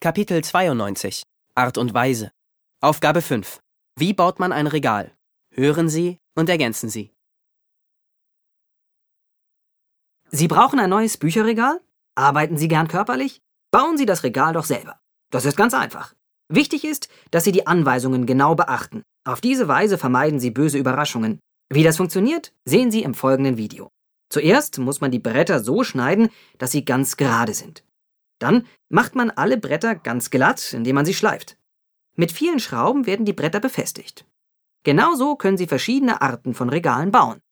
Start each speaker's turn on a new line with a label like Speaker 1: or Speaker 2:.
Speaker 1: Kapitel 92 Art und Weise. Aufgabe 5. Wie baut man ein Regal? Hören Sie und ergänzen Sie.
Speaker 2: Sie brauchen ein neues Bücherregal? Arbeiten Sie gern körperlich? Bauen Sie das Regal doch selber. Das ist ganz einfach. Wichtig ist, dass Sie die Anweisungen genau beachten. Auf diese Weise vermeiden Sie böse Überraschungen. Wie das funktioniert, sehen Sie im folgenden Video. Zuerst muss man die Bretter so schneiden, dass sie ganz gerade sind. Dann macht man alle Bretter ganz glatt, indem man sie schleift. Mit vielen Schrauben werden die Bretter befestigt. Genauso können Sie verschiedene Arten von Regalen bauen.